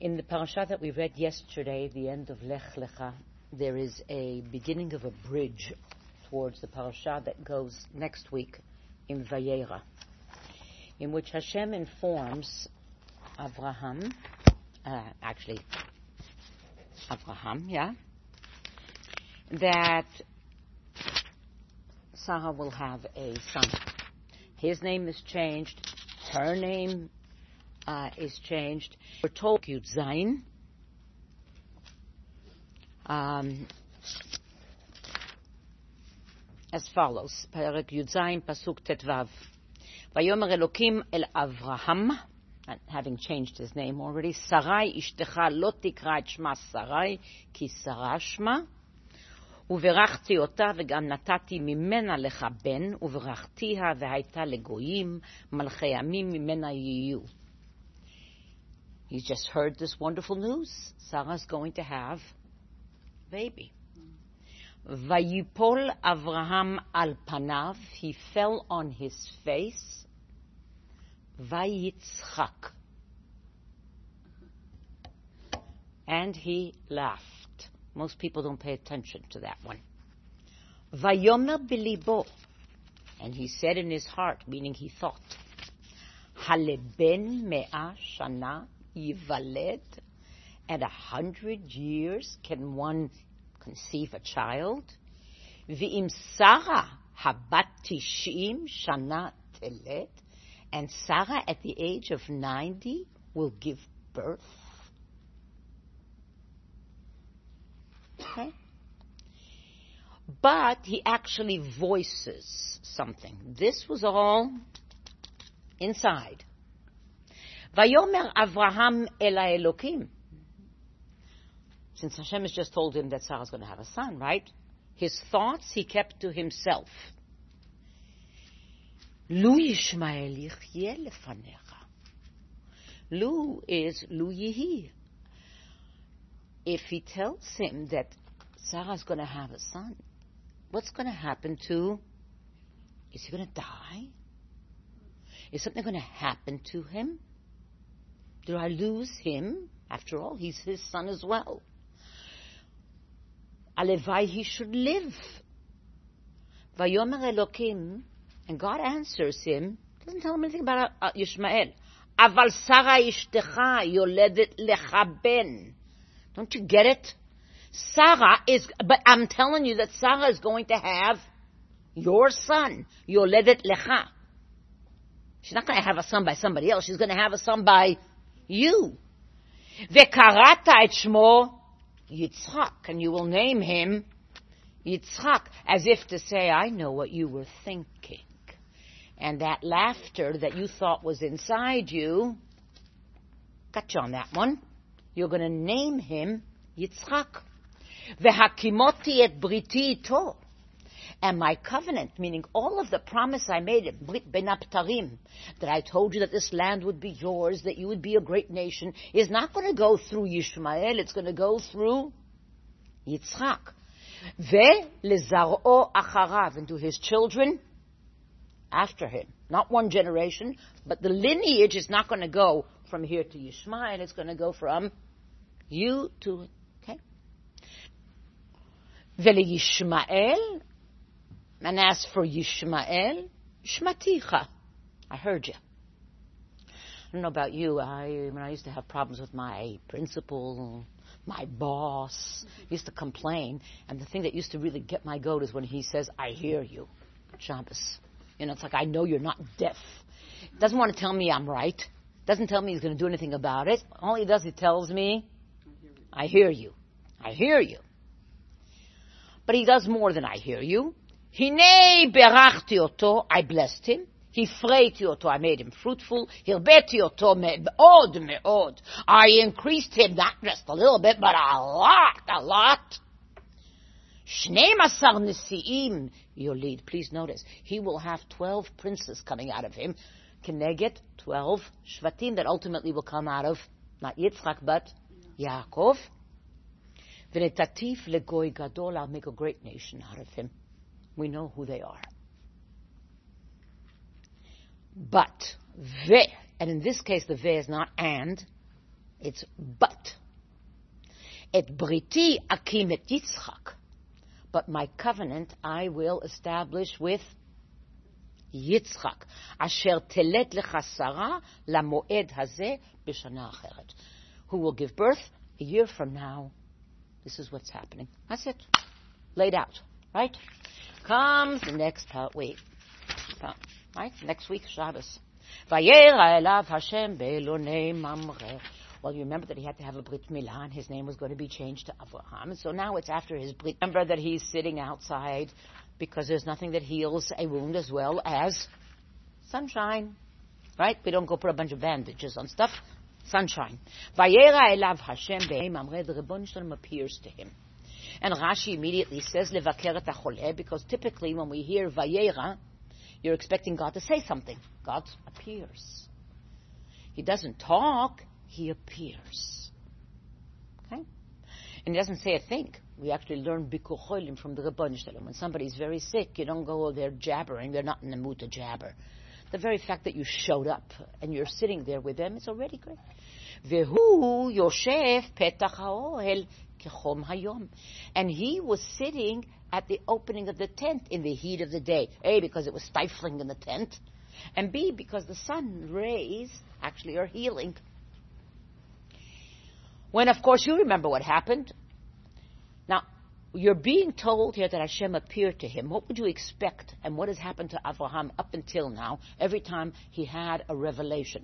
In the parasha that we read yesterday, the end of Lech Lecha, there is a beginning of a bridge towards the parasha that goes next week in Vayera, in which Hashem informs Avraham, that Sarah will have a son. His name is changed, her name is changed. We're told Yud Zayin, as follows: Perek Yud Zayin, Pasuk Tetvav. Vayomer Elokim el Avraham, having changed his name already. Sarai ishtecha lo tikra et shma Sarai ki Sarah shma. וברכתי אותה וגם נתתי ממנה לך בן, וברכתיה והייתה לגויים, מלכי ימים ממנה יהיו. He's just heard this wonderful news. Sarah's going to have a baby. ויפול אברהם על פניו, he fell on his face, ויצחק. And he laughed. Most people don't pay attention to that one. Vayomer belibo, and he said in his heart, meaning he thought, Haleben mea shana yivaled, at 100 years can one conceive a child? V'im Sarah habat tishim shana telet, and Sarah at the age of 90 will give birth. Okay. But he actually voices something. This was all inside. Vayomer Avraham el Elokim. Since Hashem has just told him that Sarah's going to have a son, right? His thoughts he kept to himself. Lu Yishmael yichyeh lefanecha. Lu is Lu Yihi. If he tells him that Sarah's going to have a son, what's going to happen to? Is he going to die? Is something going to happen to him? Do I lose him? After all, he's his son as well. Alevai, he should live. Vayomer Elokim, and God answers him, doesn't tell him anything about Yishmael. Aval Sarah ishtecha yoledet lecha ben. Don't you get it? Sarah is, but I'm telling you that Sarah is going to have your son, Yoledet Lecha. She's not going to have a son by somebody else. She's going to have a son by you. Vekarata et shmo Yitzchak, and you will name him Yitzchak, as if to say, I know what you were thinking. And that laughter that you thought was inside you, got you on that one. You're going to name him Yitzchak. V'hakimoti et briti ito. And my covenant, meaning all of the promise I made at Brit Ben Aptarim, that I told you that this land would be yours, that you would be a great nation, is not going to go through Yishmael, it's going to go through Yitzchak. Ve'lezar'o acharav, and to his children after him. Not one generation, but the lineage is not going to go from here to Yishmael, it's going to go from you to, okay? Vele Yishmael, and as for Yishmael, Shmaticha, I heard you. I don't know about you, when I used to have problems with my principal, my boss, used to complain, and the thing that used to really get my goat is when he says, I hear you, Shabbos. You know, it's like, I know you're not deaf. Doesn't want to tell me I'm right. Doesn't tell me he's going to do anything about it. All he does, he tells me, I hear you. I hear you. But he does more than I hear you. Hinei berachti oto, I blessed him. Hifreiti oto, I made him fruitful. Hirbeti oto me'od me'od. I increased him, not just a little bit, but a lot. Shnei masar nesi'im yolid. Please notice, he will have 12 princes coming out of him. Keneget 12 shvatim that ultimately will come out of not Yitzchak but Yaakov. V'netatif legoy gadol, I'll make a great nation out of him. We know who they are. But ve, and in this case the ve is not and, It's but. Et briti akim et Yitzchak. But my covenant I will establish with Yitzchak. Asher telet lecha Sarah lamoed hazeh b'shana acheret. Who will give birth a year from now. This is what's happening. That's it. Laid out. Right? Comes the next part. Wait. Right? Next week, Shabbos. Vayera elav Hashem be'elonei mamre. Well, you remember that he had to have a Brit Milah, and his name was going to be changed to Avraham. So now it's after his Brit. Remember that he's sitting outside because there's nothing that heals a wound as well as sunshine. Right? We don't go put a bunch of bandages on stuff. Sunshine. Vayera elav Hashem be'elonei mamre. The Rebbeinu Shalom appears to him. And Rashi immediately says, Levaker et hacholeh, because typically when we hear Vayera, you're expecting God to say something. God appears. He doesn't talk, he appears. Okay? And he doesn't say a thing. We actually learn Bikur Cholim from the Rebbeinu Shalom. When somebody's very sick, you don't go there jabbering. They're not in the mood to jabber. The very fact that you showed up and you're sitting there with them, it's already great. Vehu Yoshev Petach HaOhel Kechom Hayom. And he was sitting at the opening of the tent in the heat of the day. A, because it was stifling in the tent. And B, because the sun rays actually are healing. When, of course, you remember what happened. Now, you're being told here that Hashem appeared to him. What would you expect? And what has happened to Avraham up until now, every time he had a revelation?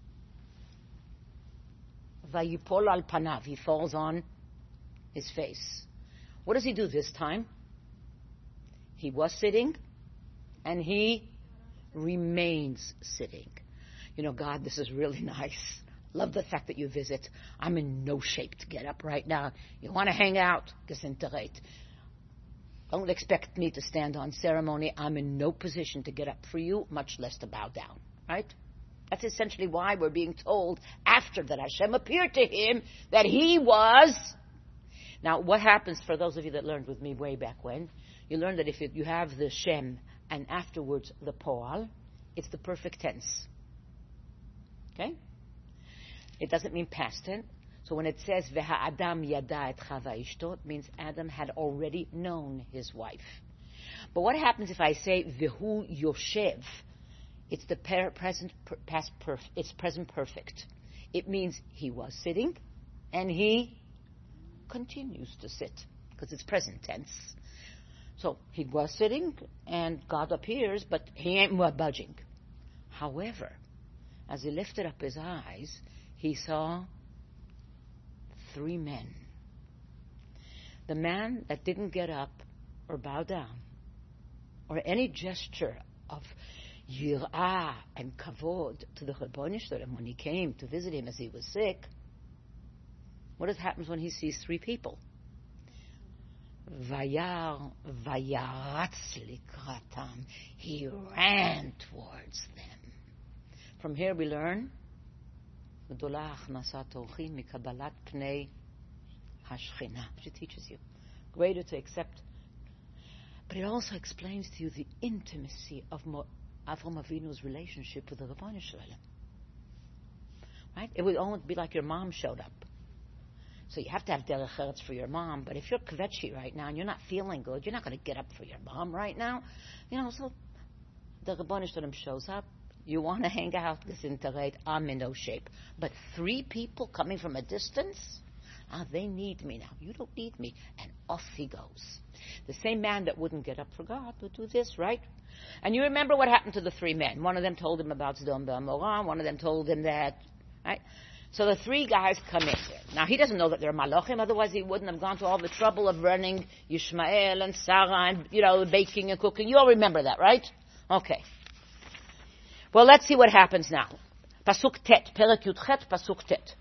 Vayipol al panav. He falls on his face. What does he do this time? He was sitting, and he remains sitting. You know, God, this is really nice. Love the fact that you visit. I'm in no shape to get up right now. You want to hang out? Gesinterate. Don't expect me to stand on ceremony. I'm in no position to get up for you, much less to bow down. Right? That's essentially why we're being told after that Hashem appeared to him that he was. Now, what happens for those of you that learned with me way back when? You learn that if you have the Shem and afterwards the Poal, it's the perfect tense. Okay? It doesn't mean past tense. So when it says Veha Adam yada et Chava ishto, it means Adam had already known his wife. But what happens if I say Vehu Yoshev? It's the present perfect. It means he was sitting and he continues to sit because it's present tense. So he was sitting and God appears, but he ain't budging. However, as he lifted up his eyes, he saw 3 men. The man that didn't get up or bow down or any gesture of yirah and kavod to the Rebbeinu Shalom when he came to visit him as he was sick. What happens when he sees 3 people? Vayaratz likratam. He ran towards them. From here we learn Gdolah achnasat orchim mikabalat pnei hashchina. She teaches you greater to accept. But it also explains to you the intimacy of Avram Avinu's relationship with the Rebbeinu Shalom. Right? It would almost be like your mom showed up. So you have to have derech eretz for your mom. But if you're kvetchi right now and you're not feeling good, you're not going to get up for your mom right now. You know, so the Rebbeinu Shalom shows up. You want to hang out, disintegrate. I'm in no shape. But 3 people coming from a distance, they need me now. You don't need me. And off he goes. The same man that wouldn't get up for God would do this, right? And you remember what happened to the 3 men. One of them told him about Sodom and Gomorrah. One of them told him that, right? So the 3 guys come in there. Now, he doesn't know that they're Malachim, otherwise he wouldn't have gone to all the trouble of running Yishmael and Sarah and, baking and cooking. You all remember that, right? Okay. Well, let's see what happens now. Pasuk Tet, Perek Yudchet, Pasuk Tet.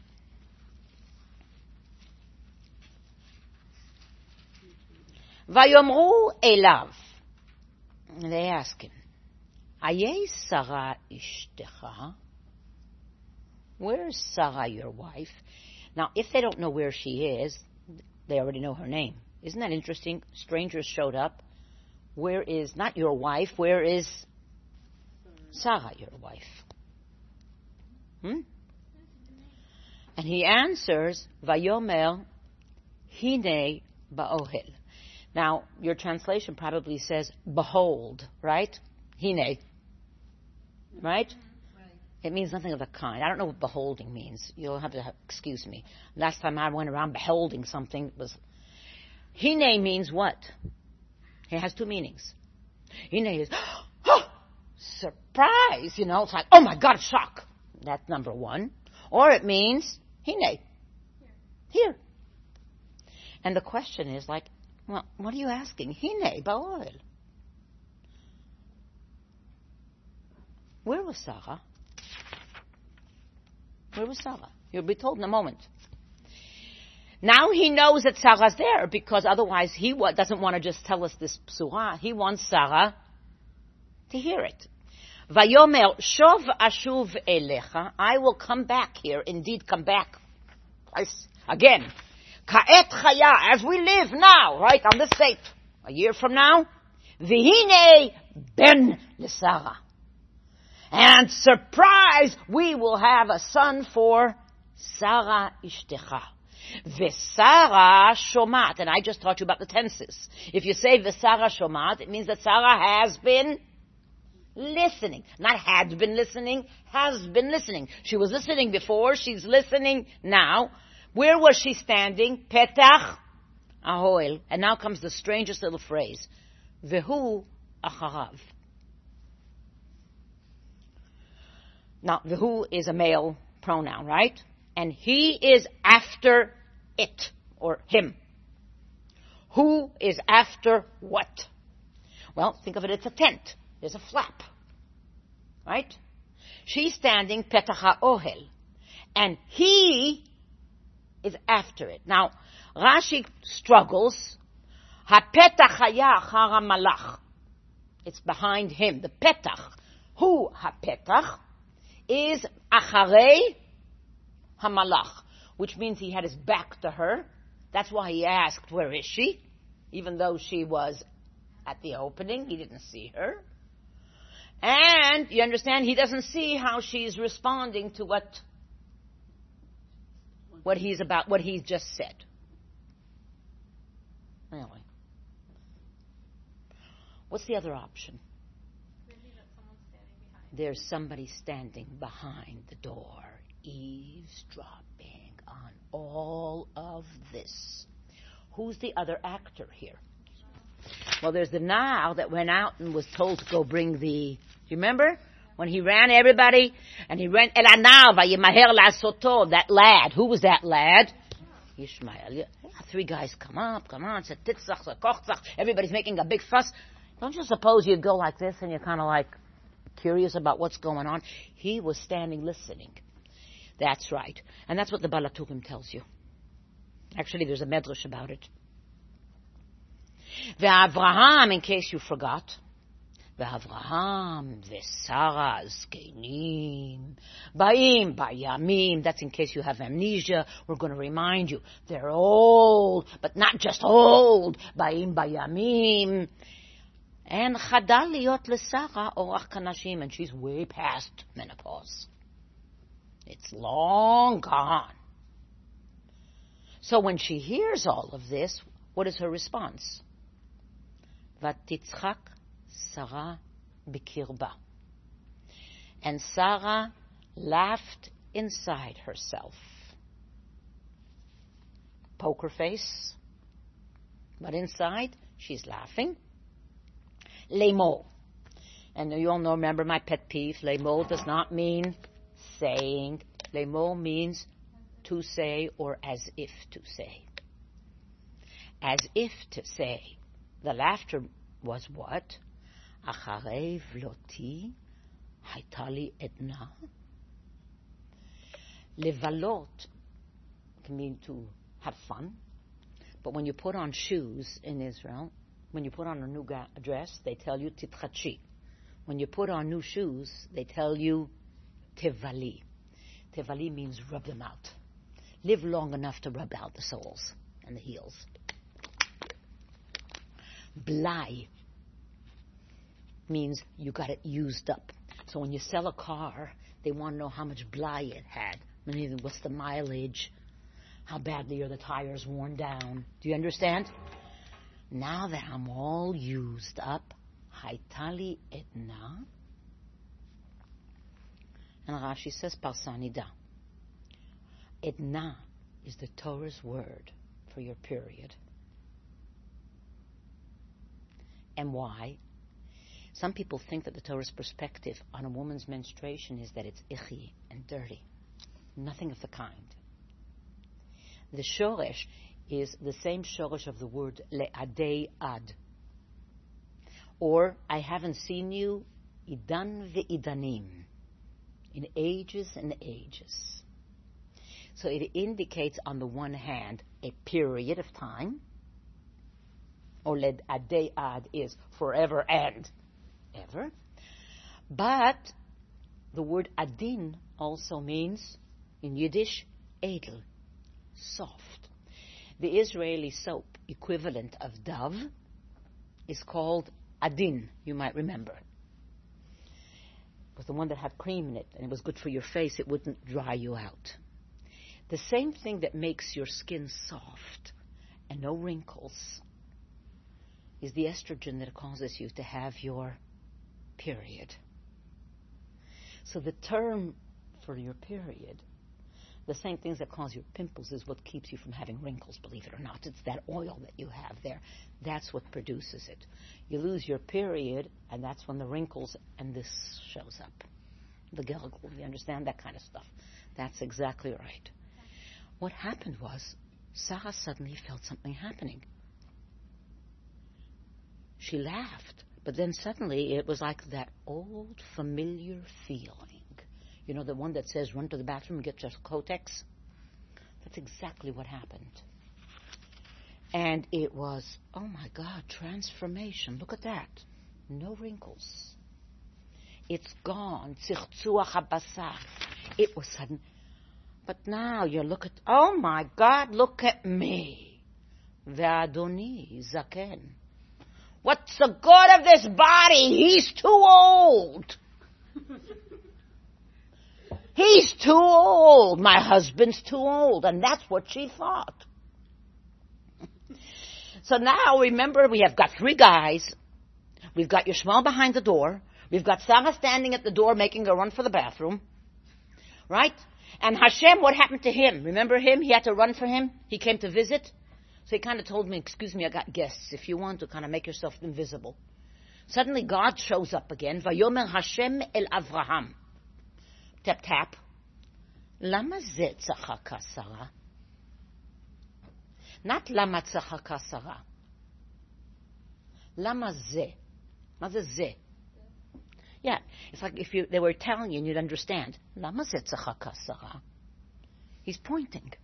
Vayomru elav. They ask him, Ayei Sarah ishtecha? Where's Sarah, your wife? Now, if they don't know where she is, they already know her name. Isn't that interesting? Strangers showed up. Where is, not your wife, where is Sarah, your wife? And he answers, Vayomer hine ba'ohel. Now, your translation probably says, behold, right? Hine. Right? It means nothing of the kind. I don't know what beholding means. You'll have to excuse me. Last time I went around beholding something, it was... Hine means what? It has two meanings. Hine is, oh, surprise, it's like, oh my God, shock. That's number one. Or it means, hine, here. And the question is like, well, what are you asking? Hine ba'ohel. Where was Sarah? Where was Sarah? You'll be told in a moment. Now he knows that Sarah's there, because otherwise he doesn't want to just tell us this psura. He wants Sarah to hear it. Vayomer shov ashuv elecha. I will come back here. Indeed, come back. Again. Ka'et chaya, as we live now, right, on this date. A year from now. V'hine ben l'Sarah. And surprise, we will have a son for Sarah ishtecha. V'Sarah shomat. And I just taught you about the tenses. If you say V'Sarah shomat, it means that Sarah has been listening. Not had been listening, has been listening. She was listening before, she's listening now. Where was she standing? Petach ahoel. And now comes the strangest little phrase. Vehu acharav. Now, vehu is a male pronoun, right? And he is after it, or him. Who is after what? Well, think of it, it's a tent. There's a flap. Right? She's standing petach ha'ohel. And he is after it. Now, Rashi struggles. Ha'petach haya achar malach. It's behind him. The petach. Who ha'petach is acharei hamalach, which means he had his back to her. That's why he asked, where is she? Even though she was at the opening, he didn't see her. And, you understand, he doesn't see how she's responding to what he's just said. Really. What's the other option? There's somebody standing behind the door, eavesdropping on all of this. Who's the other actor here? Well, there's the Na'al that went out and was told to go bring the... Do you remember? When he ran everybody, and he ran... El Anal vayimaher la'asoto, that lad. Who was that lad? Ishmael. Three guys come on, said titzach, kochzach. Everybody's making a big fuss. Don't you suppose you'd go like this and you're kind of like curious about what's going on? He was standing listening. That's right. And that's what the Baal HaTurim tells you. Actually, there's a medrash about it. Ve'Avraham, in case you forgot, Ve'Avraham ve'Sara zkenim ba'im ba'yamim. That's in case you have amnesia. We're going to remind you. They're old, but not just old. Ba'im ba'yamim. And chadal liot l'Sara orach kanashim. And she's way past menopause. It's long gone. So when she hears all of this, what is her response? Vatitzchak Sarah bikirba. And Sarah laughed inside herself. Poker face. But inside, she's laughing. Lemo. And you all know, remember my pet peeve, lemo does not mean saying. Lemo means to say or as if to say. As if to say. The laughter was what? Acharei vloti haytali edna. Levalot can mean to have fun. But when you put on shoes in Israel, when you put on a new dress, they tell you titchachi. When you put on new shoes, they tell you tevali. Tevali means rub them out. Live long enough to rub out the soles and the heels. Blai means you got it used up. So when you sell a car, they want to know how much blai it had. Meaning, what's the mileage? How badly are the tires worn down? Do you understand? Now that I'm all used up, Haitali Edna. And Rashi says, Parsanida. Edna is the Torah's word for your period. And why? Some people think that the Torah's perspective on a woman's menstruation is that it's icky and dirty. Nothing of the kind. The shoresh is the same shoresh of the word le'adei ad. Or, I haven't seen you, idan ve'idanim. In ages and ages. So it indicates, on the one hand, a period of time. Or le'adei ad is forever and ever. But the word adin also means, in Yiddish, edel, soft. The Israeli soap equivalent of Dove is called adin, you might remember. It was the one that had cream in it, and it was good for your face. It wouldn't dry you out. The same thing that makes your skin soft and no wrinkles is the estrogen that causes you to have your period. So the term for your period, the same things that cause your pimples, is what keeps you from having wrinkles, believe it or not. It's that oil that you have there. That's what produces it. You lose your period, and that's when the wrinkles and this shows up. The gilgul, you understand? That kind of stuff. That's exactly right. What happened was, Sarah suddenly felt something happening. She laughed, but then suddenly it was like that old familiar feeling. You know, the one that says, run to the bathroom and get your Kotex? That's exactly what happened. And it was, oh my God, transformation. Look at that. No wrinkles. It's gone. Tzictzuach habasar. It was sudden. But now you look at, oh my God, look at me. Ve'adoni zaken. What's the good of this body? He's too old. He's too old. My husband's too old. And that's what she thought. So now, remember, we have got 3 guys. We've got Yishmael behind the door. We've got Sarah standing at the door making a run for the bathroom. Right? And Hashem, what happened to him? Remember him? He had to run for him. He came to visit. So he kind of told me, excuse me, I got guests. If you want to kind of make yourself invisible. Suddenly God shows up again. Vayomer Hashem el Avraham. Tap, tap. Lama ze tzachaka Sarah? Not lama tzachaka Sarah. Lama ze. What is ze? Yeah, it's like if they were Italian, you'd understand. Lama ze tzachaka Sarah? He's pointing.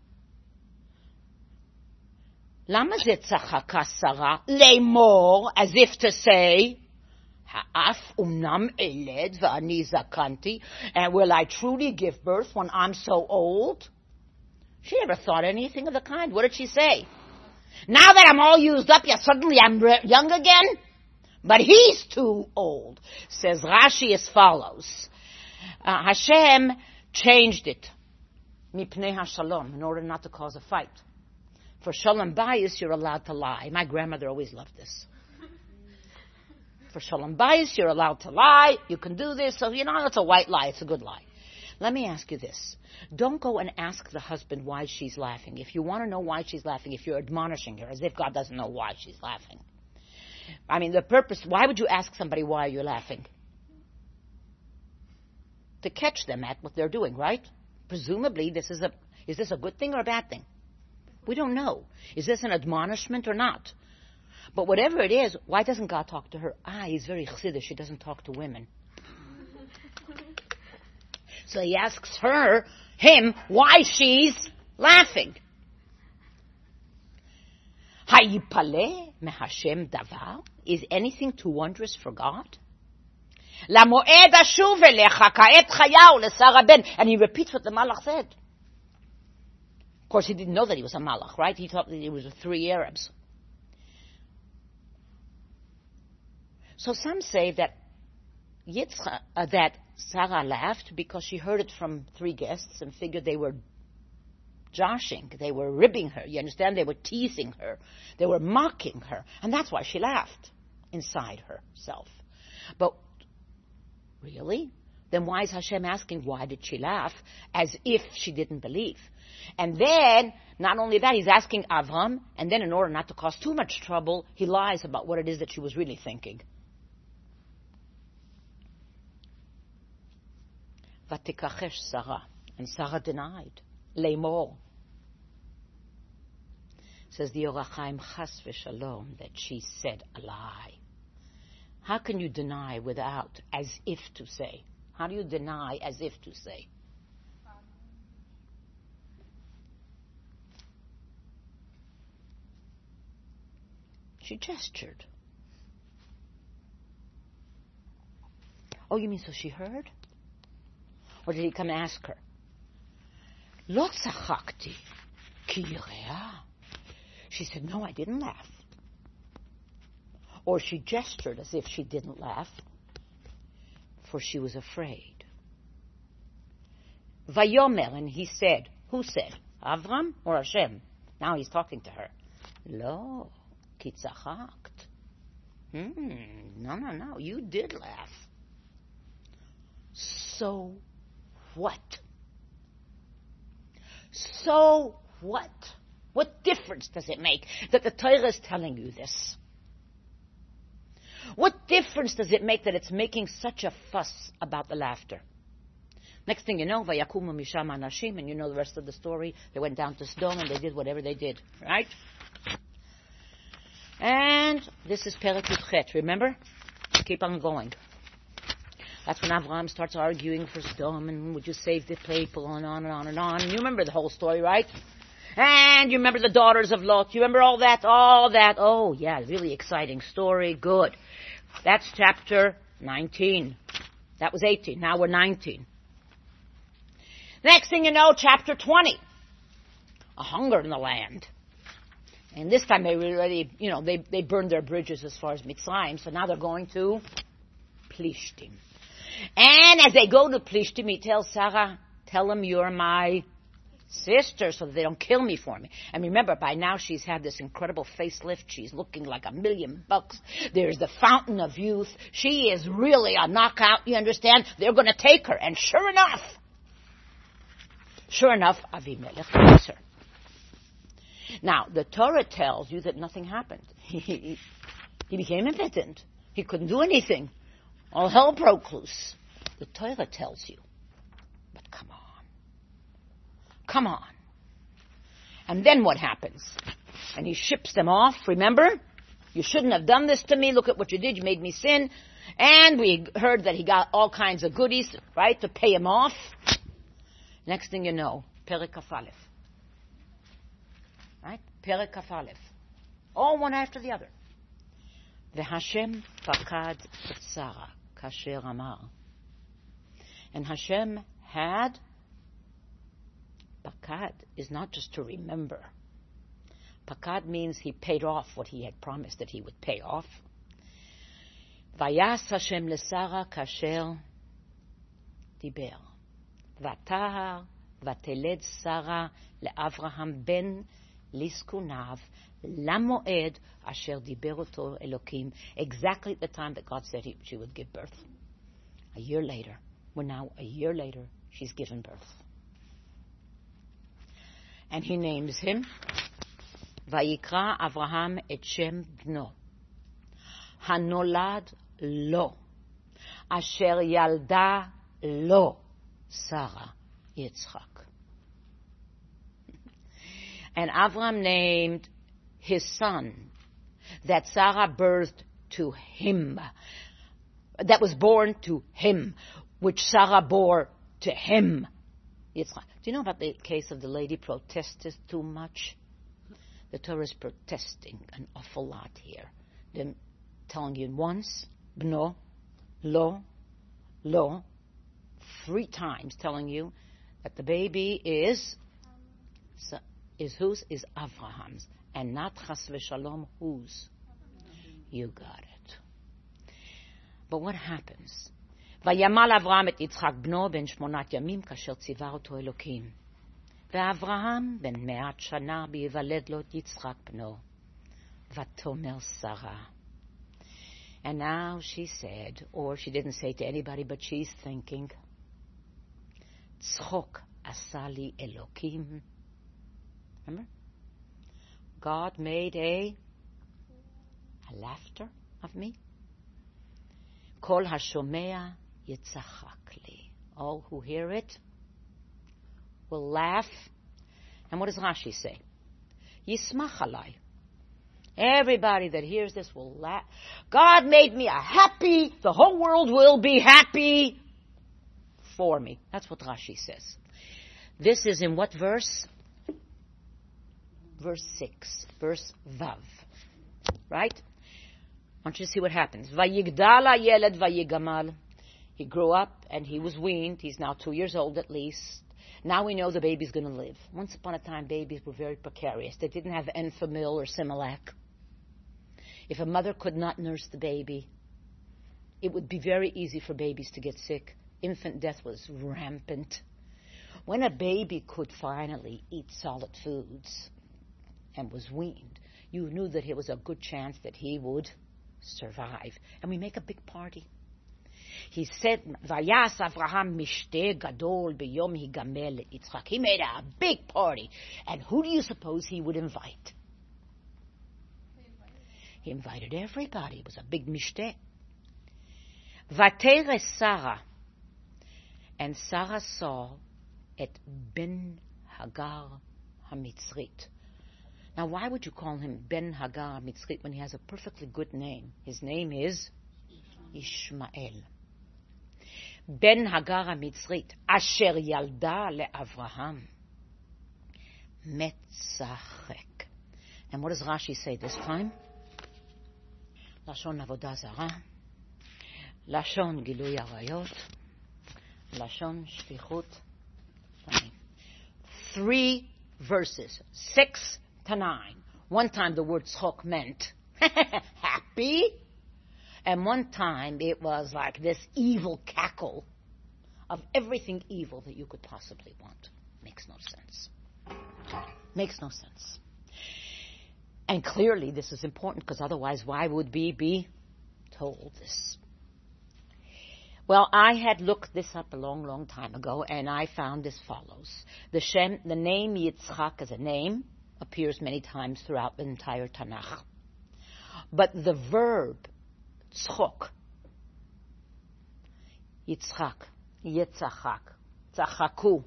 Lama ze tzachaka Sarah? Lemor, as if to say, Ha'af umnam eled v'ani zakanti, and will I truly give birth when I'm so old? She never thought anything of the kind. What did she say? Now that I'm all used up, suddenly I'm young again? But he's too old. Says Rashi as follows. Hashem changed it. Mipnei hashalom, in order not to cause a fight. For shalom bayis, you're allowed to lie. My grandmother always loved this. For shalom bayis, you're allowed to lie. You can do this. So, it's a white lie. It's a good lie. Let me ask you this. Don't go and ask the husband why she's laughing. If you want to know why she's laughing, if you're admonishing her, as if God doesn't know why she's laughing. I mean, the purpose, why would you ask somebody why you're laughing? To catch them at what they're doing, right? Presumably, is this a good thing or a bad thing? We don't know. Is this an admonishment or not? But whatever it is, why doesn't God talk to her? He's very chassidish. He doesn't talk to women. So he asks him, why she's laughing. Hayipale mehashem davar? Is anything too wondrous for God? Lamoed ashuv elecha kaet chayav lesara ben. And he repeats what the Malach said. Of course, he didn't know that he was a Malach, right? He thought that he was 3 Arabs. So some say that that Sarah laughed because she heard it from 3 guests and figured they were joshing, they were ribbing her. You understand? They were teasing her. They were mocking her. And that's why she laughed inside herself. But really? Then why is Hashem asking why did she laugh? As if she didn't believe. And then, not only that, he's asking Avram, and then in order not to cause too much trouble, he lies about what it is that she was really thinking. Vatikachesh Sarah. And Sarah denied. Lemor. Says the Or HaChaim, Chas v'Shalom, that she said a lie. How can you deny without as if to say? How do you deny as if to say? She gestured. Oh, you mean so she heard? Or did he come ask her? Lo tzachakti ki yireah. She said, no, I didn't laugh. Or she gestured as if she didn't laugh, for she was afraid. Vayomer, and he said, who said? Avram or Hashem? Now he's talking to her. Lo, ki tzachakt. No, you did laugh. So what? So what? What difference does it make that the Torah is telling you this? What difference does it make that it's making such a fuss about the laughter? Next thing you know, Vayakumu Misham Anashim, and you know the rest of the story. They went down to Sodom and they did whatever they did, right? And this is Perek Yudchet, remember? Keep on going. That's when Avraham starts arguing for Sodom and would you save the people and on and on and on. And you remember the whole story, right? And you remember the daughters of Lot. You remember all that? Oh, yeah, really exciting story. Good. That's chapter 19. That was 18. Now we're 19. Next thing you know, chapter 20. A hunger in the land. And this time they already, they burned their bridges as far as Mitzrayim. So now they're going to Plishtim. And as they go to Plishtim, he tells Sarah, tell them you're my sister so that they don't kill me for me. And remember, by now she's had this incredible facelift. She's looking like $1,000,000. There's the fountain of youth. She is really a knockout, you understand? They're going to take her. And sure enough, Avimelech takes her. Now, the Torah tells you that nothing happened. He became impotent. He couldn't do anything. All hell broke loose. The Torah tells you. But come on. And then what happens? And he ships them off, remember? You shouldn't have done this to me. Look at what you did. You made me sin. And we heard that he got all kinds of goodies, right, to pay him off. Next thing you know, Perek Kaf Aleph. Right? Perek Kaf Aleph. All one after the other. V'Hashem fakad et Sarah kasher amar. And Hashem had, pakad is not just to remember. Pakad means he paid off what he had promised that he would pay off. Vayas Hashem leSarah kasher diber. Vatahar vateled Sarah leAvraham ben liskunav lamoed asher diber oto Elokim. Exactly at the time that God said she would give birth. A year later. We're now a year later. She's given birth. And he names him Vayikra Avraham et Shem Bno Hanolad Lo Asher Yalda Lo Sarah Yitzchak. And Avram named his son that Sarah birthed to him, that was born to him, which Sarah bore to him. Yitzchak. Do you know about the case of the lady protested too much? The Torah is protesting an awful lot here. They're telling you once, Bno, Lo, 3 times telling you that the baby is whose? Is Avraham's. And not Chas v'Shalom whose? You got it. But what happens? וימל אברהם את יצחק בנו בן 8 ימים כאשר ציווה אותו אלוקים. ואברהם בן 100 שנה ביוולד לו את יצחק בנו. ותאמר שרה. And now she said, or she didn't say to anybody, but she's thinking, צחוק עשה לי אלוקים. Remember? God made a laughter of me. כל השומע יצחק לי. All who hear it will laugh. And what does Rashi say? ישמח עליי. Everybody that hears this will laugh. God made me a happy, the whole world will be happy for me. That's what Rashi says. This is in what verse? Verse 6. Verse Vav. Right? I want you to see what happens. Vayigdal hayeled vayigamal. He grew up and he was weaned. He's now 2 years old at least. Now we know the baby's going to live. Once upon a time, babies were very precarious. They didn't have Enfamil or Similac. If a mother could not nurse the baby, it would be very easy for babies to get sick. Infant death was rampant. When a baby could finally eat solid foods and was weaned, you knew that it was a good chance that he would survive. And we make a big party. He said, Vayas Avraham mishte gadol b'yom higamel Yitzchak. He made a big party. And who do you suppose he would invite? He invited everybody. It was a big mishte. Vatere Sarah. And Sarah saw et Ben Hagar HaMitzrit. Now, why would you call him Ben Hagar HaMitzrit when he has a perfectly good name? His name is Ishmael. Ben Hagar HaMitzrit, asher yalda leAvraham, metzachek. And what does Rashi say this time? Lashon avodah zarah, Lashon gilui arayot, Lashon shlichut. 3 verses, 6 to 9. One time the word tzchok meant happy. And one time it was like this evil cackle of everything evil that you could possibly want. Makes no sense. Makes no sense. And clearly this is important because otherwise why would we be told this? Well, I had looked this up a long, long time ago and I found as follows. The name Yitzchak as a name appears many times throughout the entire Tanakh. But the verb tzchok, Yitzchak, Yitzchak, Tzachaku,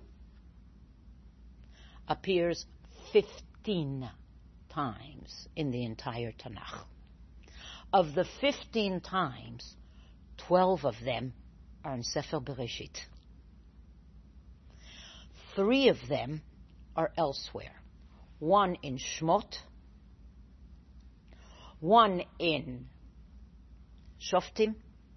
appears 15 times in the entire Tanakh. Of the 15 times, 12 of them are in Sefer Bereshit. 3 of them are elsewhere. 1 in Shmot, 1 in Shoftim,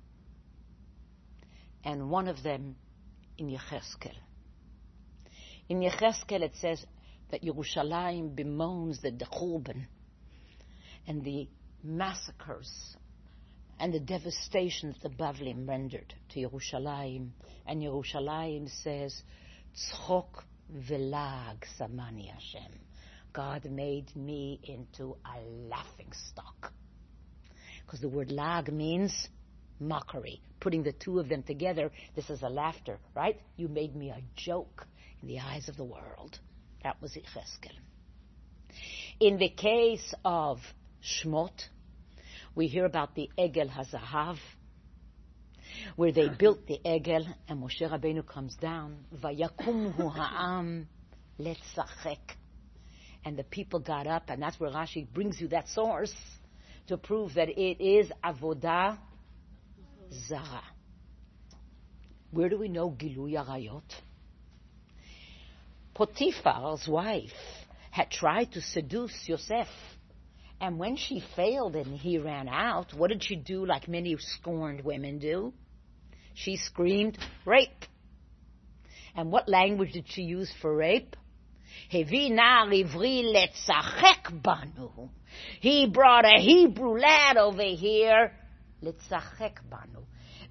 and 1 of them in Yecheskel. In Yecheskel it says that Yerushalayim bemoans the Churban and the massacres and the devastation that the Bavlim rendered to Yerushalayim. And Yerushalayim says, Tzchok v'lag samani Hashem. God made me into a laughing stock. Because the word lag means mockery. Putting the 2 of them together, this is a laughter, right? You made me a joke in the eyes of the world. That was Yecheskel. In the case of Shmot, we hear about the Egel HaZahav, where they built the Egel, and Moshe Rabbeinu comes down, Vayakumhu ha'am letzachek. And the people got up, and that's where Rashi brings you that source to prove that it is avodah zarah. Where do we know Gilui Arayot? Potiphar's wife had tried to seduce Yosef. And when she failed and he ran out, what did she do like many scorned women do? She screamed, rape. And what language did she use for rape? Hevi nar ivri letzachek banu. He brought a Hebrew lad over here. Letzachek banu.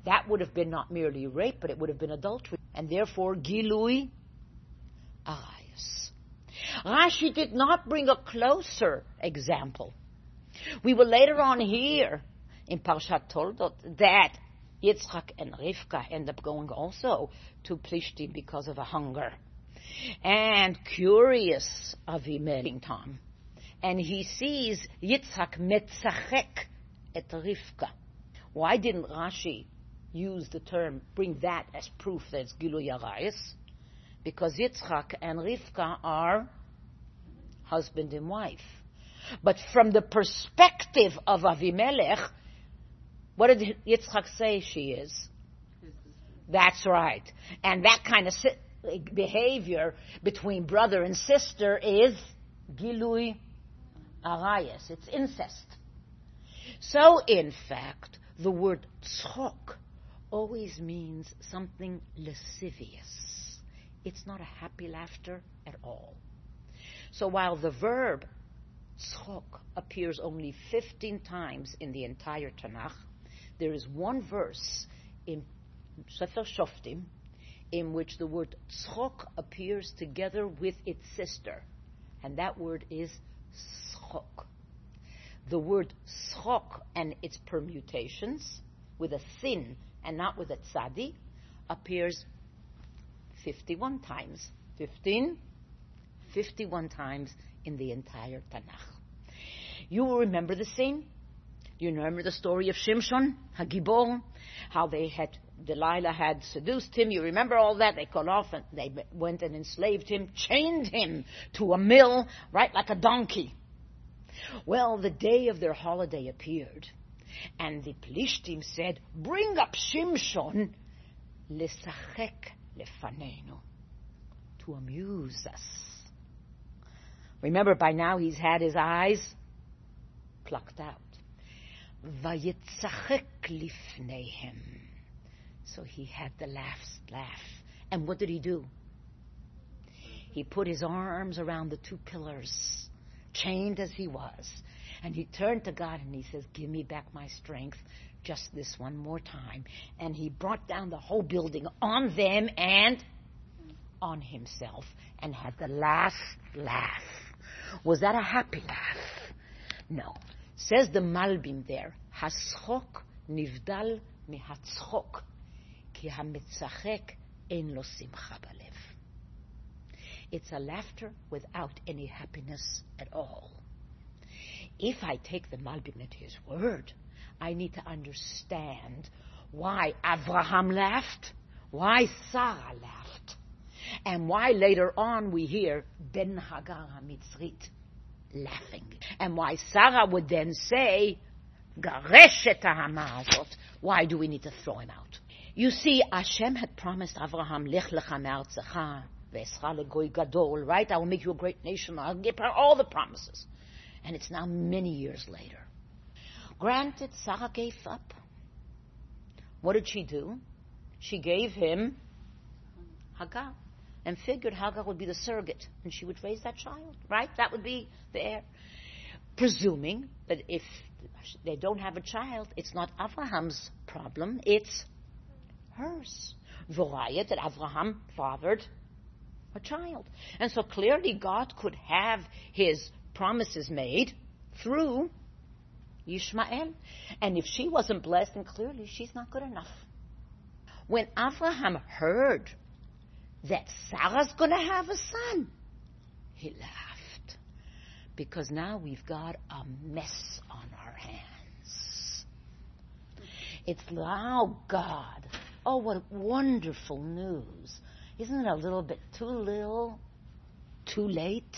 that would have been not merely rape, but it would have been adultery. And therefore, Gilui Arayos. Rashi did not bring a closer example. We will later on hear in Parshat Toldot that Yitzchak and Rivka end up going also to Plishtim because of a hunger. And curious Avimelech time. And he sees Yitzchak metzachek et Rivka. Why didn't Rashi use the term, bring that as proof that it's Gilui Arayos? Because Yitzchak and Rivka are husband and wife. But from the perspective of Avimelech, what did Yitzchak say she is? That's right. And that kind of behavior between brother and sister is Gilui Arayos. It's incest. So, in fact, the word tzchok always means something lascivious. It's not a happy laughter at all. So while the verb tzchok appears only 15 times in the entire Tanakh, there is one verse in Sefer Shoftim in which the word tzchok appears together with its sister, and that word is tzchok. The word tzchok and its permutations, with a sin and not with a tzadi, appears 51 times. 51 times in the entire Tanakh. You will remember the scene. You remember the story of Shimshon, Hagibor, how Delilah had seduced him. You remember all that? They cut off and they went and enslaved him, chained him to a mill, right, like a donkey. Well, the day of their holiday appeared, and the Plishtim said, "Bring up Shimshon, lesachek lefanenu, to amuse us." Remember, by now he's had his eyes plucked out. Vayitzachek lifneihem. So he had the laugh. And what did he do? He put his arms around the two pillars, chained as he was, and he turned to God and he says, "Give me back my strength just this one more time." And he brought down the whole building on them and on himself and had the last laugh. Was that a happy laugh? No. Says the Malbim there, "Haschok nivdal mihatzchok, ki hametzachek ein lo simcha balev." It's a laughter without any happiness at all. If I take the Malbim at his word, I need to understand why Avraham laughed, why Sarah laughed, and why later on we hear Ben Hagar HaMitzrit laughing, and why Sarah would then say, "Garesh et ha'ama hazot." Why do we need to throw him out? You see, Hashem had promised Avraham, "Lech lecha me'artzecha ve'escha legoy gadol," right? I will make you a great nation. I'll give her all the promises. And it's now many years later. Granted, Sarah gave up. What did she do? She gave him Hagar and figured Hagar would be the surrogate and she would raise that child, right? That would be the heir. Presuming that if they don't have a child, it's not Abraham's problem, it's hers. Voraya, that Abraham fathered a child. And so clearly God could have his promises made through Yishmael. And if she wasn't blessed, then clearly she's not good enough. When Abraham heard that Sarah's going to have a son, he laughed. Because now we've got a mess on our hands. It's now God. Oh, what wonderful news. Isn't it a little bit too little, too late?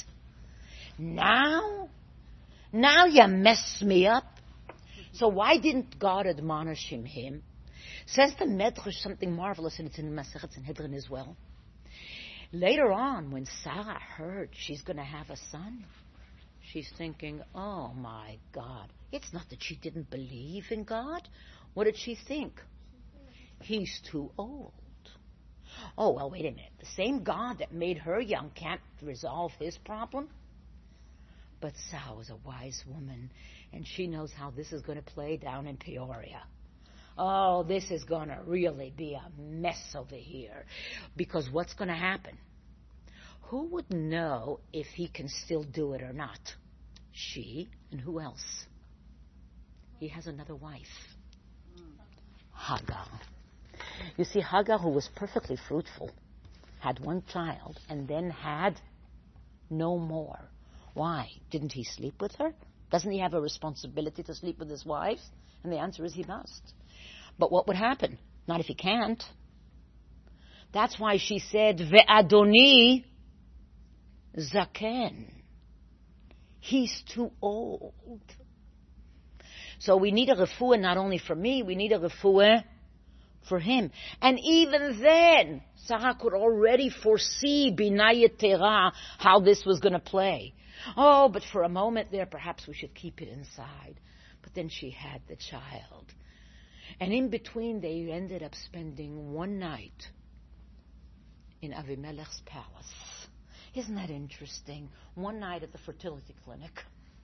Now you mess me up. So why didn't God admonish him? Says the Medrash something marvelous, and it's in Masechet Sanhedrin as well. Later on, when Sarah heard she's going to have a son, she's thinking, "Oh my God." It's not that she didn't believe in God. What did she think? He's too old. Oh, well, wait a minute. The same God that made her young can't resolve his problem? But Sarah was a wise woman, and she knows how this is going to play down in Peoria. oh, this is going to really be a mess over here. Because what's going to happen? Who would know if he can still do it or not? She, and who else? He has another wife, Hagar. You see, Hagar, who was perfectly fruitful, had one child and then had no more. Why? Didn't he sleep with her? Doesn't he have a responsibility to sleep with his wives? And the answer is he must. But what would happen? Not if he can't. That's why she said, Ve'adoni zaken. He's too old. So we need a refuah not only for me, we need a refuah for him. And even then, Sarah could already foresee Binayet Terah, how this was going to play. Oh, but for a moment there, perhaps we should keep it inside. But then she had the child. And in between, they ended up spending one night in Avimelech's palace. Isn't that interesting? One night at the fertility clinic.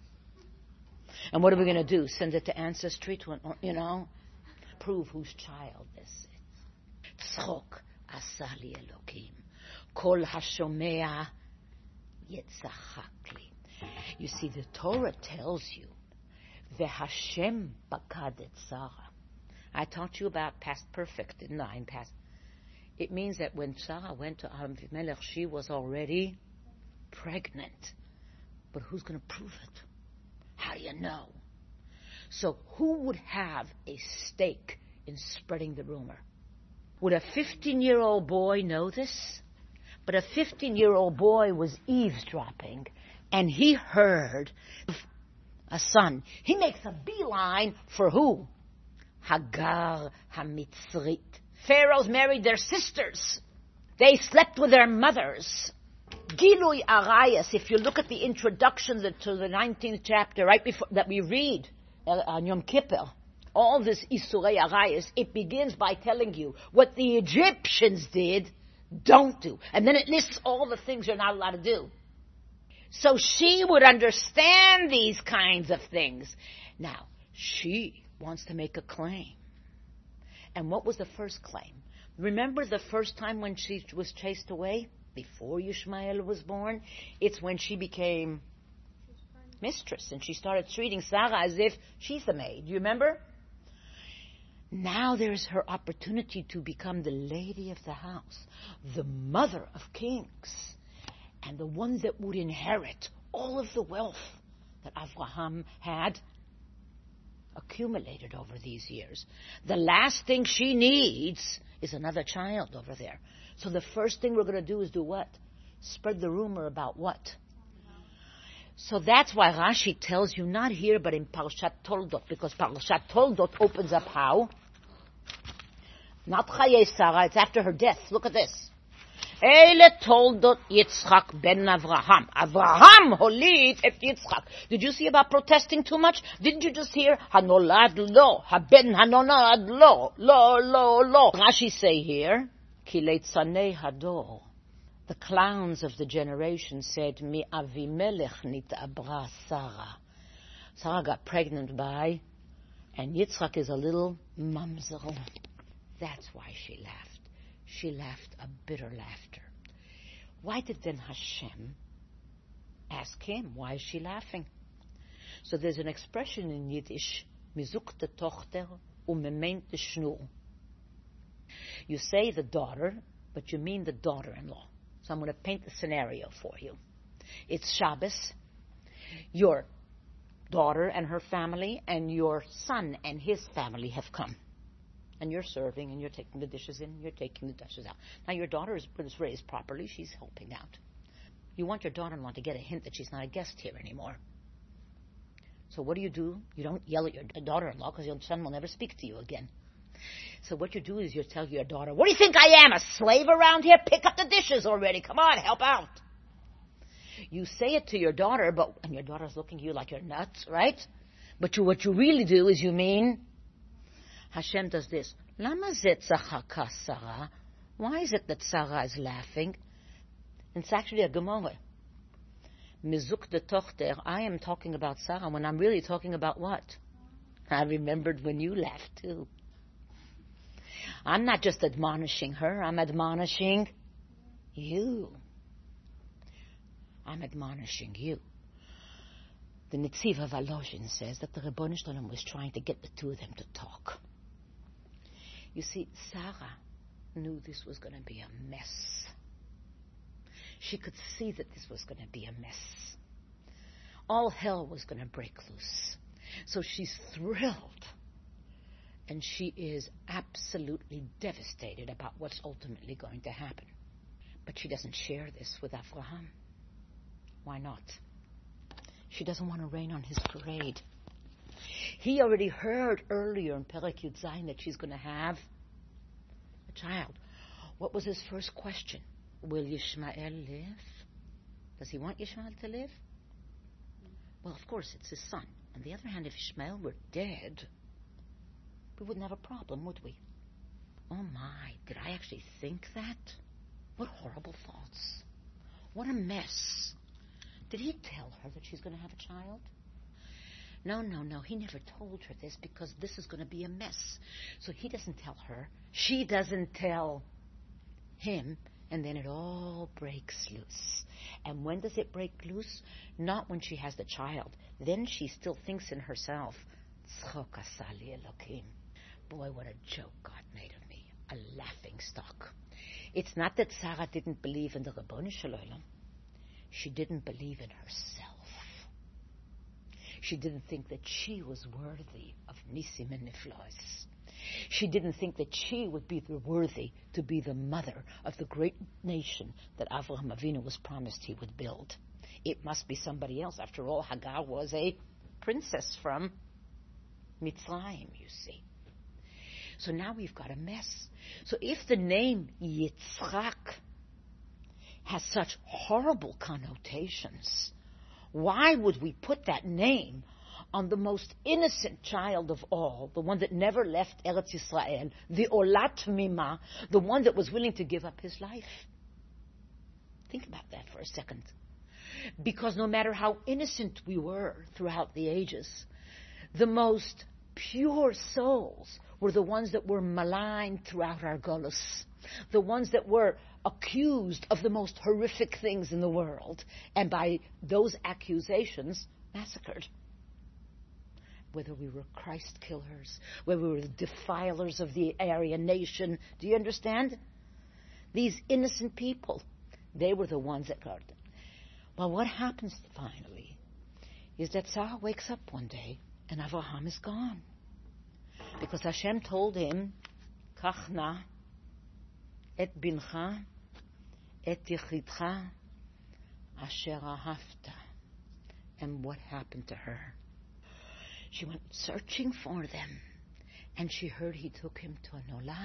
And what are we going to do? Send it to Ancestry to, prove whose child this is. Tzchok asa li Elokim. Kol hashomea yitzachak li. You see, the Torah tells you, V'Hashem bakad et Sarah. I taught you about past perfect, didn't I? In past. It means that when Sarah went to Avimelech, she was already pregnant. But who's going to prove it? How do you know? So who would have a stake in spreading the rumor? Would a 15-year-old boy know this? But a 15-year-old boy was eavesdropping, and he heard a son. He makes a beeline for who? Hagar HaMitzrit. Pharaohs married their sisters. They slept with their mothers. Gilui Arayas, if you look at the introduction to the 19th chapter, right before that we read on Yom Kippur, all this Isurei Arayas, it begins by telling you what the Egyptians did, don't do. And then it lists all the things you're not allowed to do. So she would understand these kinds of things. Now, she wants to make a claim. And what was the first claim? Remember the first time when she was chased away? Before Yishmael was born? It's when she became mistress and she started treating Sarah as if she's the maid. You remember? Now there's her opportunity to become the lady of the house, the mother of kings, and the one that would inherit all of the wealth that Avraham had accumulated over these years. The last thing she needs is another child over there. So the first thing we're going to do is do what? Spread the rumor about what? So that's why Rashi tells you, not here, but in Parashat Toldot, because Parashat Toldot opens up how? Not Chayei Sarah, it's after her death. Look at this. Eile Toldot Yitzchak ben Avraham. Avraham holid et Yitzchak. Did you see about protesting too much? Didn't you just hear? Hanolad lo, haben hanolad lo. Rashi say here, Ki leitzanei hador. The clowns of the generation said, Mi Avimelech nit'abra Sarah. Sarah got pregnant by, and Yitzchak is a little mamzer. That's why she laughed. She laughed a bitter laughter. Why did then Hashem ask him, why is she laughing? So there's an expression in Yiddish, Mizukte Tochter umemeinte Schnur. You say the daughter, but you mean the daughter-in-law. So I'm going to paint the scenario for you. It's Shabbos. Your daughter and her family and your son and his family have come. And you're serving and you're taking the dishes in and you're taking the dishes out. Now your daughter was raised properly. She's helping out. You want your daughter-in-law to get a hint that she's not a guest here anymore. So what do? You don't yell at your daughter-in-law because your son will never speak to you again. So what you do is you tell your daughter, what do you think I am, a slave around here? Pick up the dishes already. Come on, help out. You say it to your daughter, and your daughter's looking at you like you're nuts, right? But what you really do is you mean, Hashem does this. Lama zet tzachaka Sarah? Why is it that Sarah is laughing? It's actually a Gemara. Mizuk de tochter, I am talking about Sarah when I'm really talking about what? I remembered when you laughed too. I'm not just admonishing her, I'm admonishing you. I'm admonishing you. The Netziv of Volozhin says that the Ribono Shel Olam was trying to get the two of them to talk. You see, Sarah knew this was going to be a mess. She could see that this was going to be a mess. All hell was going to break loose. So she's thrilled. And she is absolutely devastated about what's ultimately going to happen. But she doesn't share this with Avraham. Why not? She doesn't want to rain on his parade. He already heard earlier in Perek Yud Zayin that she's going to have a child. What was his first question? Will Yishmael live? Does he want Yishmael to live? Well, of course, it's his son. On the other hand, if Ishmael were dead, we wouldn't have a problem, would we? Oh my, did I actually think that? What horrible thoughts. What a mess. Did he tell her that she's going to have a child? No. He never told her this because this is going to be a mess. So he doesn't tell her. She doesn't tell him. And then it all breaks loose. And when does it break loose? Not when she has the child. Then she still thinks in herself, Tzchok asa li Elokim. Boy, what a joke God made of me. A laughing stock. It's not that Sarah didn't believe in the Ribono Shel Olam. She didn't believe in herself. She didn't think that she was worthy of Nisim and Niflos. She didn't think that she would be worthy to be the mother of the great nation that Avraham Avinu was promised he would build. It must be somebody else. After all, Hagar was a princess from Mitzrayim, you see. So now we've got a mess. So if the name Yitzchak has such horrible connotations, why would we put that name on the most innocent child of all, the one that never left Eretz Yisrael, the Olat Mima, the one that was willing to give up his life? Think about that for a second. Because no matter how innocent we were throughout the ages, the most pure souls were the ones that were maligned throughout our Golus, the ones that were accused of the most horrific things in the world, and by those accusations, massacred. Whether we were Christ killers, whether we were the defilers of the Aryan nation, do you understand? These innocent people, they were the ones that got them. Well, what happens finally is that Sarah wakes up one day and Avraham is gone. Because Hashem told him, Kach na et bincha et yichidcha asher ahavta. And what happened to her? She went searching for them, and she heard he took him to an olah.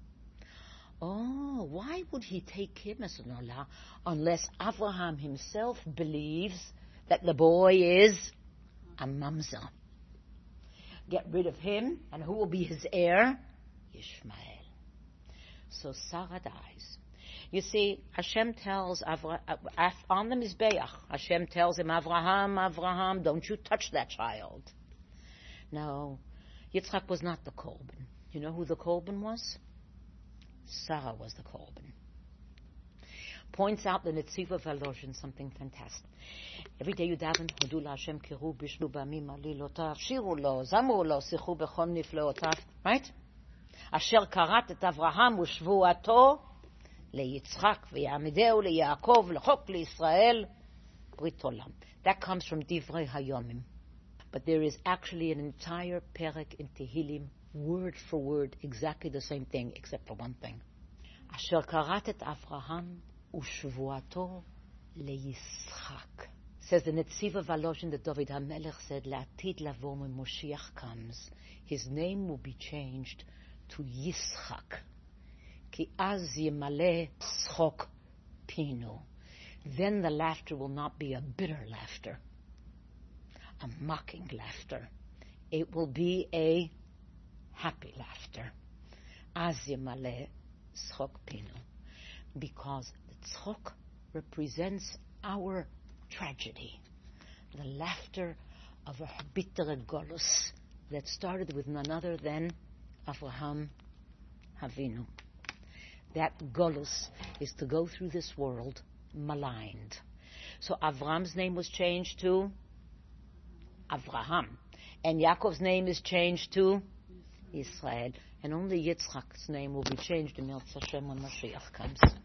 Oh, why would he take him as an olah unless Avraham himself believes that the boy is a mamzer? Get rid of him, and who will be his heir? Ishmael. So Sarah dies. You see, Hashem tells on the Mizbeach, Hashem tells him, Avraham, don't you touch that child. No, Yitzchak was not the Korban. You know who the Korban was? Sarah was the Korban. Points out the Netziv of Volozhin something fantastic. Every day you daven, Hodu LaHashem kiru bishnu b'amim alilotav, shiru lo, zamru lo, sichu bechol nifleotav. Right? Asher karat et Avraham u'shvuato leYitzchak v'yamideu leYaakov lechok leYisrael brit olam. That comes from Divrei Hayomim. But there is actually an entire perek in Tehillim, word for word, exactly the same thing, except for one thing. Asher karat et Avraham u'shvuato leYitzchak. Says the Netziv of Volozhin that David HaMelech said, La'atid lavo when Moshiach comes, his name will be changed to Yitzchak. Ki az yimale tzchok pinu. Then the laughter will not be a bitter laughter, a mocking laughter. It will be a happy laughter. Az yimale tzchok pinu. Because the tzchok represents our tragedy, the laughter of a bittere golus that started with none other than Avraham Avinu. That Golus is to go through this world maligned. So Avram's name was changed to Avraham. And Yaakov's name is changed to Israel. And only Yitzchak's name will be changed in Yom Hashem when Mashiach comes.